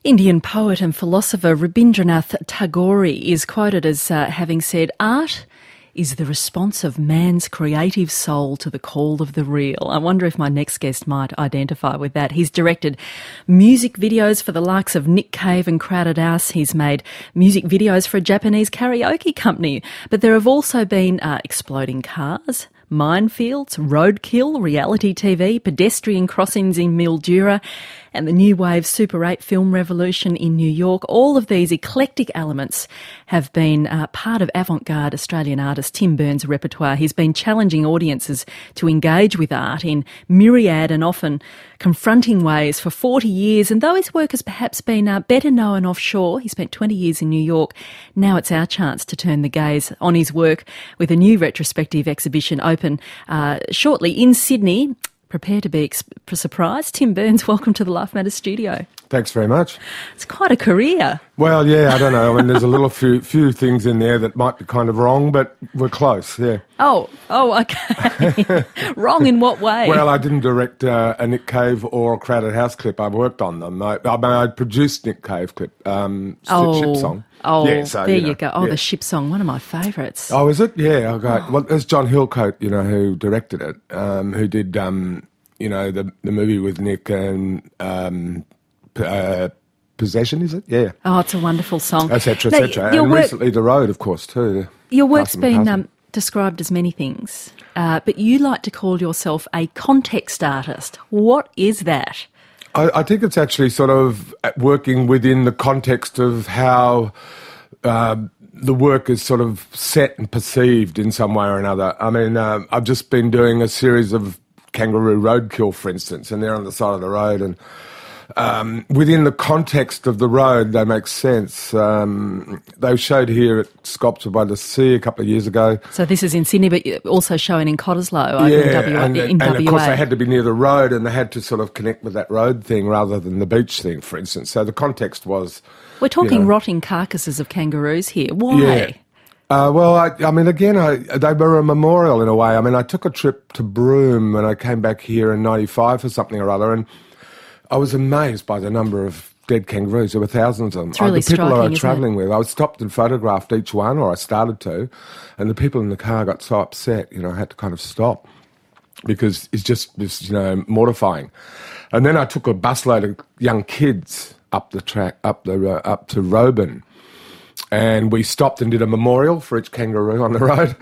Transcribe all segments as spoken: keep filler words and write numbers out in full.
Indian poet and philosopher Rabindranath Tagore is quoted as uh, having said, "Art is the response of man's creative soul to the call of the real." I wonder if my next guest might identify with that. He's directed music videos for the likes of Nick Cave and Crowded House. He's made music videos for a Japanese karaoke company. But there have also been uh, exploding cars, minefields, roadkill, reality T V, pedestrian crossings in Mildura, and the new wave Super eight film revolution in New York. All of these eclectic elements have been uh, part of avant-garde Australian artist Tim Burns' repertoire. He's been challenging audiences to engage with art in myriad and often confronting ways for forty years. And though his work has perhaps been uh, better known offshore, he spent twenty years in New York, now it's our chance to turn the gaze on his work with a new retrospective exhibition open uh, shortly in Sydney. Prepare to be ex- surprised. Tim Burns, welcome to the Life Matters studio. Thanks very much. It's quite a career. Well, yeah, I don't know. I mean, there's a little few few things in there that might be kind of wrong, but we're close, yeah. Oh, oh, okay. Wrong in what way? Well, I didn't direct uh, a Nick Cave or a Crowded House clip. I've worked on them. I, I mean, I produced Nick Cave clip, um, oh, Ship Song. Oh, yeah, so, there you, know, you go. Oh, yeah. the Ship Song, one of my favourites. Oh, is it? Yeah, okay. Well, there's John Hillcoat, you know, who directed it, um, who did... Um, you know, the the movie with Nick and um, uh, Possession, is it? Yeah. Oh, it's a wonderful song. Et cetera, et cetera. And work, recently The Road, of course, too. Your work's been um, described as many things, uh, but you like to call yourself a context artist. What is that? I, I think it's actually sort of working within the context of how... Uh, the work is sort of set and perceived in some way or another. I mean, uh, I've just been doing a series of Kangaroo Roadkill, for instance, and they're on the side of the road, and um, within the context of the road, they make sense. Um, they showed here at Sculpture by the Sea a couple of years ago. So this is in Sydney, but also showing in Cottesloe over yeah, in W A. And, in and W A. of course they had to be near the road, and they had to sort of connect with that road thing rather than the beach thing, for instance. So the context was... We're talking you know, rotting carcasses of kangaroos here. Why? Yeah. Uh, well, I, I mean, again, I, they were a memorial in a way. I mean, I took a trip to Broome when I came back here in ninety-five for something or other, and I was amazed by the number of dead kangaroos. There were thousands of them. It's really the people striking, I was travelling with, I was stopped and photographed each one, or I started to, and the people in the car got so upset, you know, I had to kind of stop because it's just, it's, you know, mortifying. And then I took a busload of young kids up the track, up the uh, up to Roban. And we stopped and did a memorial for each kangaroo on the road.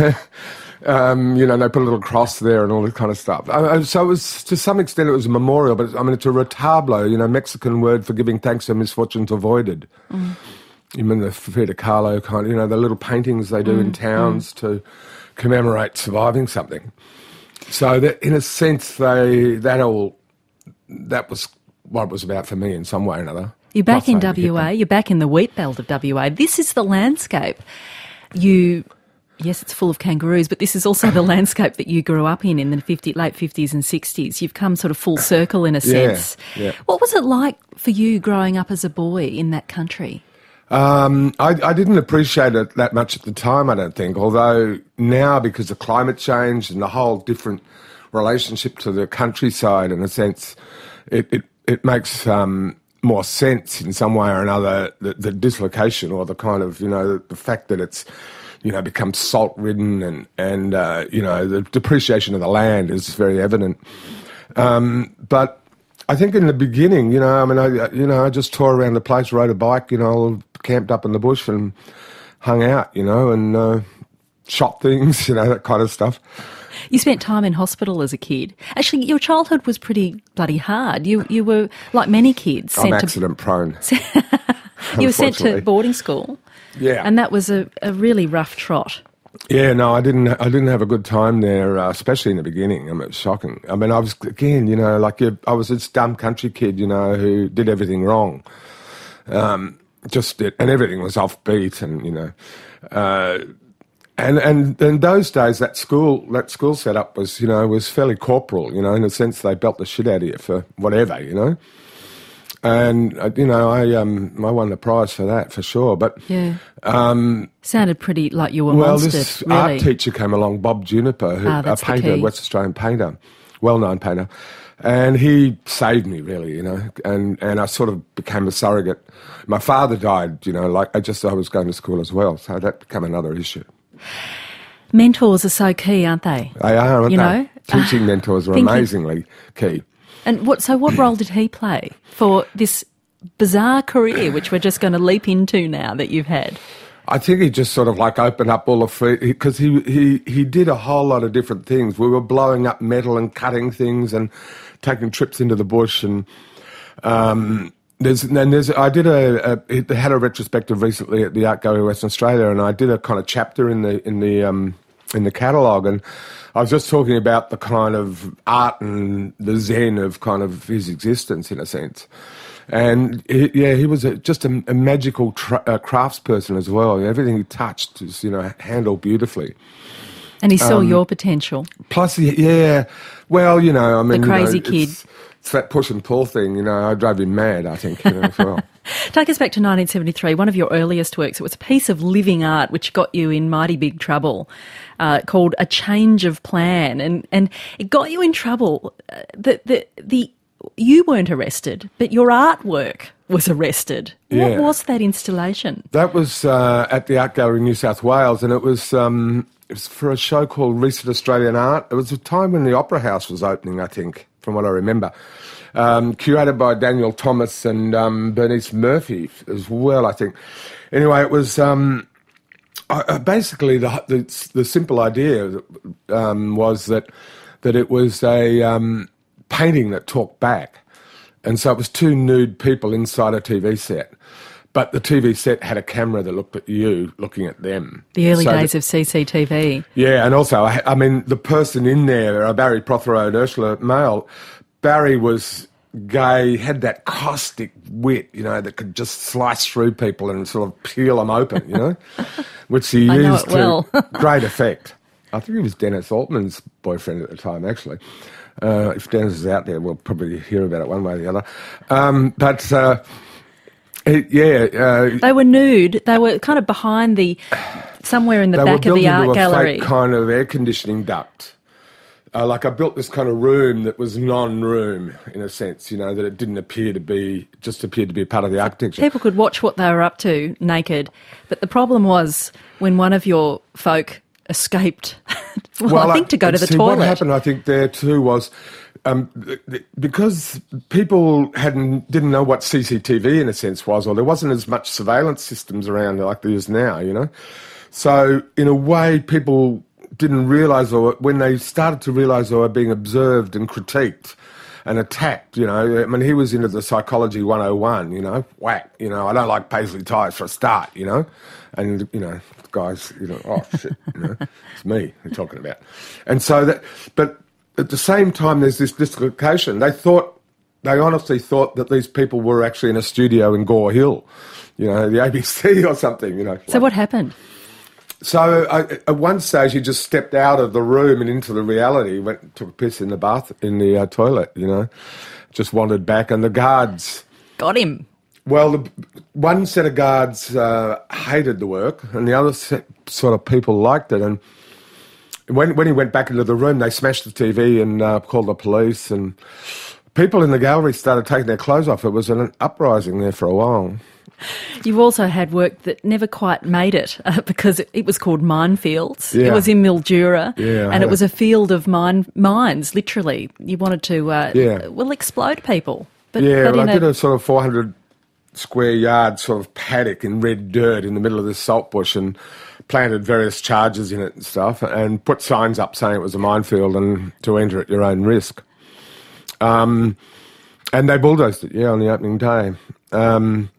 um, you know, and they put a little cross there and all this kind of stuff. Uh, so it was, to some extent, it was a memorial, but I mean, it's a retablo, you know, Mexican word for giving thanks for misfortunes avoided. Mm. You mean the Frida Kahlo kind of, you know, the little paintings they do mm. in towns mm. to commemorate surviving something. So that, in a sense, they that all, that was what it was about for me in some way or another. You're back in W A, you're back in the wheat belt of W A. This is the landscape. You, yes, it's full of kangaroos, but this is also the landscape that you grew up in in the fifty, late fifties and sixties. You've come sort of full circle in a sense. Yeah, yeah. What was it like for you growing up as a boy in that country? Um, I, I didn't appreciate it that much at the time, I don't think, although now, because of climate change and the whole different relationship to the countryside, in a sense, it, it, it makes... Um, more sense in some way or another, the, the dislocation or the kind of, you know, the, the fact that it's, you know, become salt-ridden and, and uh, you know, the depreciation of the land is very evident. Um, but I think in the beginning, you know, I mean, I, you know, I just tore around the place, rode a bike, you know, camped up in the bush and hung out, you know, and uh, shot things, you know, that kind of stuff. You spent time in hospital as a kid. Actually, your childhood was pretty bloody hard. You you were, like many kids, sent I'm accident to... prone. You were sent to boarding school. Yeah. And that was a, a really rough trot. Yeah, no, I didn't I didn't have a good time there, uh, especially in the beginning. I mean, it was shocking. I mean, I was, again, you know, like you, I was this dumb country kid, you know, who did everything wrong. Um, just did, and everything was offbeat and, you know... Uh, And and in those days, that school that school setup was, you know, was fairly corporal, you know, in a sense they belt the shit out of you for whatever, you know. And uh, you know, I um I won the prize for that for sure. But yeah, um, sounded pretty like you were well, monstered. This really. art teacher came along, Bob Juniper, who ah, a painter, key. West Australian painter, well-known painter, And he saved me, really, you know, and, and I sort of became a surrogate. My father died, you know, like I just I was going to school as well, so that became another issue. Mentors are so key, aren't they? They are, aren't you they? Know? Teaching mentors are Thinking, amazingly key. And what? So what role did he play for this bizarre career, which we're just going to leap into now that you've had? I think he just sort of like opened up all the free, because he, he, he did a whole lot of different things. We were blowing up metal and cutting things and taking trips into the bush. And um, there's, and there's, I did a, a, they had a retrospective recently at the Art Gallery of Western Australia, and I did a kind of chapter in the, in the, um, in the catalogue, and I was just talking about the kind of art and the zen of kind of his existence, in a sense. And he, yeah, he was a, just a, a magical tra- uh, craftsperson as well. Everything he touched was, you know, handled beautifully. And he saw um, your potential. Plus, he, yeah, well, you know, I mean, the crazy you know, kid. It's, it's that push and pull thing. You know, I drove him mad, I think, you know, as well. Take us back to nineteen seventy-three, one of your earliest works. It was a piece of living art which got you in mighty big trouble, uh, called A Change of Plan. And, and it got you in trouble. Uh, the, the, the, you weren't arrested, but your artwork was arrested. Yeah. What was that installation? That was uh, at the Art Gallery in New South Wales, and it was, um, it was for a show called Recent Australian Art. It was a time when the Opera House was opening, I think, from what I remember. Um, curated by Daniel Thomas and um, Bernice Murphy as well, I think. Anyway, it was um, uh, basically the, the the simple idea um, was that that it was a um, painting that talked back, and so it was two nude people inside a T V set. But the T V set had a camera that looked at you, looking at them. The early so days that, of C C T V. Yeah, and also, I, I mean, the person in there, uh, Barry Prothero and Ursula Mail, Barry was gay, had that caustic wit, you know, that could just slice through people and sort of peel them open, you know, which he I know used it well. to great effect. I think he was Dennis Altman's boyfriend at the time, actually. Uh, if Dennis is out there, we'll probably hear about it one way or the other. Um, but... Uh, It, yeah, uh, they were nude. They were kind of behind the, somewhere in the back of the art gallery. A fake kind of air conditioning duct. Uh, like I built this kind of room that was non-room in a sense, you know, that it didn't appear to be, just appeared to be a part of the architecture. People could watch what they were up to naked, but the problem was when one of your folk escaped. well, well, I think to go to the see, toilet. What happened, I think, there too was. Um, because people hadn't didn't know what C C T V in a sense was, or there wasn't as much surveillance systems around like there is now, you know. So in a way, people didn't realise, or when they started to realise they were being observed and critiqued and attacked, you know. I mean, he was into the psychology one oh one, you know, whack, you know. I don't like paisley ties for a start, you know, and you know, guys, you know, oh shit, you know, it's me they're talking about, and so that, but. At the same time, there's this dislocation. They thought, they honestly thought that these people were actually in a studio in Gore Hill, you know, the A B C or something, you know. So like. what happened? So I, at one stage, he just stepped out of the room and into the reality, went and took a piss in the bath, in the uh, toilet, you know, just wandered back, and the guards... Got him. Well, the, one set of guards uh, hated the work, and the other set, sort of people liked it, and... When when he went back into the room, they smashed the T V and uh, called the police, and people in the gallery started taking their clothes off. It was an uprising there for a while. You've also had work that never quite made it uh, because it, it was called Minefields. Yeah. It was in Mildura, yeah, and it was a field of mine mines. Literally, you wanted to uh, yeah. well explode people. But, yeah, but well, in I did a, a sort of four hundred square yard sort of paddock in red dirt in the middle of this salt bush, and planted various charges in it and stuff, and put signs up saying it was a minefield and to enter at your own risk. Um, and they bulldozed it, yeah, on the opening day. Um,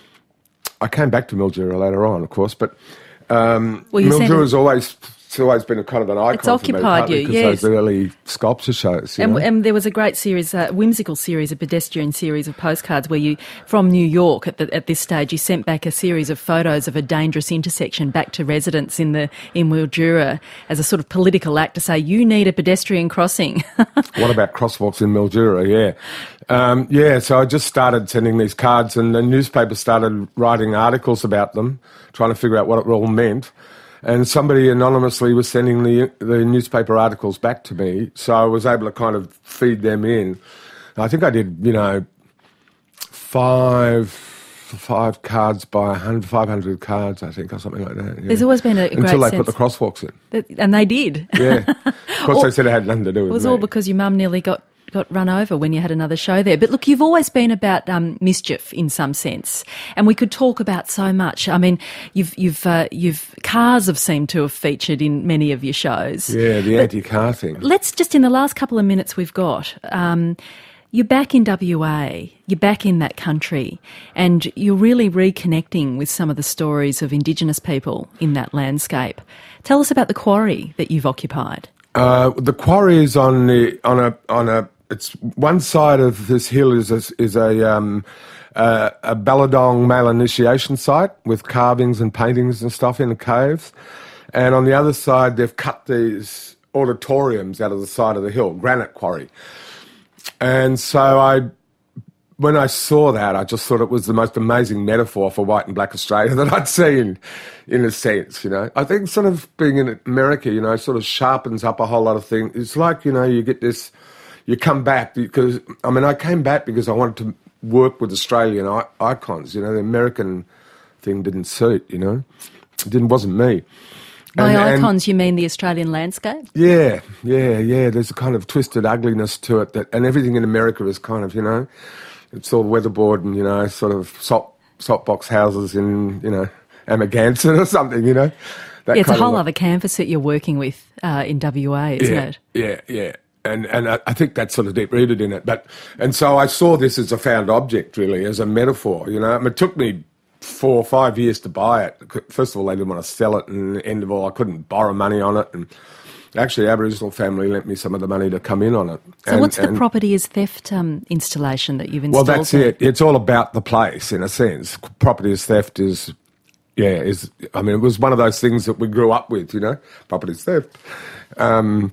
I came back to Mildura later on, of course, but um, well, Mildura's always... It's always been a kind of an icon It's occupied for me, you, because yes. those early sculpture shows. You and, know? and there was a great series, a whimsical series, a pedestrian series of postcards where you, from New York at, the, at this stage, you sent back a series of photos of a dangerous intersection back to residents in the in Mildura as a sort of political act to say, you need a pedestrian crossing. What about crosswalks in Mildura? Yeah. Um, yeah, so I just started sending these cards, and the newspaper started writing articles about them, trying to figure out what it all meant. and somebody anonymously was sending the the newspaper articles back to me, so I was able to kind of feed them in. I think I did, you know, five five cards by five hundred cards, I think, or something like that. Yeah. There's always been a, a great until they sense put the crosswalks in, that, and they did. Yeah, of course, they said it had nothing to do with it. It was me. all because your mum nearly got. got run over when you had another show there. But look, you've always been about um, mischief in some sense, and we could talk about so much. I mean, you've you've uh, you've cars have seemed to have featured in many of your shows. Yeah, the but anti-car thing. Let's just in the last couple of minutes we've got. Um, you're back in W A. You're back in that country, and you're really reconnecting with some of the stories of Indigenous people in that landscape. Tell us about the quarry that you've occupied. Uh, the quarry is on the on a on a. It's one side of this hill is a, is a um, uh, a Balladong male initiation site with carvings and paintings and stuff in the caves, and on the other side they've cut these auditoriums out of the side of the hill, granite quarry. And so I, when I saw that, I just thought it was the most amazing metaphor for white and black Australia that I'd seen, in a sense, you know. I think sort of being in America, you know, sort of sharpens up a whole lot of things. It's like, you know, you get this, you come back because, I mean, I came back because I wanted to work with Australian I- icons, you know. The American thing didn't suit, you know. It didn't, wasn't me. By and, icons, and, you mean the Australian landscape? Yeah, yeah, yeah. There's a kind of twisted ugliness to it, that, and everything in America is kind of, you know, it's all weatherboard and, you know, sort of salt, salt box houses in, you know, Amagansett or something, you know. That Yeah, it's a kind whole of, other canvas that you're working with uh, in W A, isn't yeah, it? Yeah, yeah. And and I, I think that's sort of deep-rooted in it. But and so I saw this as a found object, really, as a metaphor, you know. I mean, it took me four or five years to buy it. First of all, they didn't want to sell it, and end of all, I couldn't borrow money on it. And actually, Aboriginal family lent me some of the money to come in on it. So and, what's the and, property as theft um, installation that you've installed? Well, that's there? it. It's all about the place, in a sense. Property as theft is, yeah, is. I mean, it was one of those things that we grew up with, you know, property as theft. Um,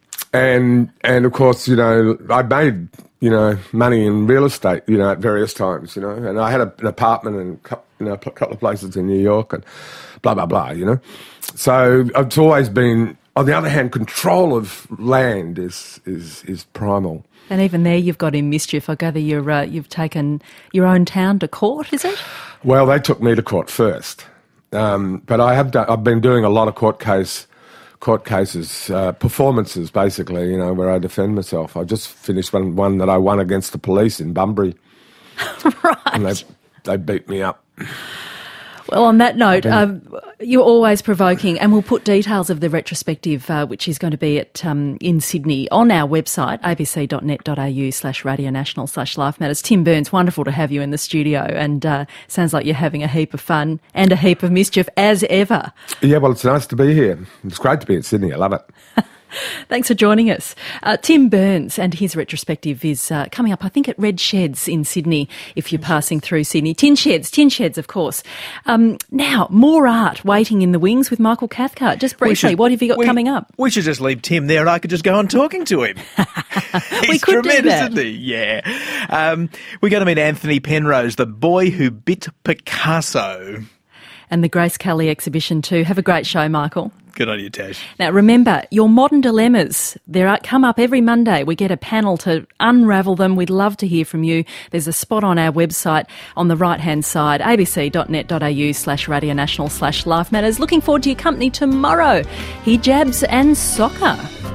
and and of course, you know, I made, you know, money in real estate, you know, at various times, you know, and I had a, an apartment in, you know, a couple of places in New York and blah, blah, blah, you know. So it's always been, on the other hand, control of land is is, is primal. And even there you've got in mischief. I gather you're, uh, you've taken your own town to court, is it? Well, they took me to court first. Um, but I have done, I've been doing a lot of court case court cases, uh, performances, basically, you know, where I defend myself. I just finished one, one that I won against the police in Bunbury. Right. And they, they beat me up. Well, on that note, um, you're always provoking, and we'll put details of the retrospective, uh, which is going to be at um, in Sydney, on our website, abc.net.au slash Radio National slash Life Matters. Tim Burns, wonderful to have you in the studio, and uh, sounds like you're having a heap of fun and a heap of mischief, as ever. Yeah, well, it's nice to be here. It's great to be in Sydney. I love it. Thanks for joining us. Uh, Tim Burns and his retrospective is uh, coming up, I think, at Red Sheds in Sydney, if you're passing through Sydney. Tin Sheds, Tin Sheds, of course. Um, now, more art waiting in the wings with Michael Cathcart. Just briefly, should, what have you got we, coming up? We should just leave Tim there and I could just go on talking to him. He's we could tremendous, do that. isn't he? Yeah. Um, we're going to meet Anthony Penrose, the boy who bit Picasso. And the Grace Kelly exhibition too. Have a great show, Michael. Good on you, Tash. Now, remember, your modern dilemmas, they come up every Monday. We get a panel to unravel them. We'd love to hear from you. There's a spot on our website on the right-hand side, abc.net.au slash Radio National slash Life Matters. Looking forward to your company tomorrow. Hijabs and soccer.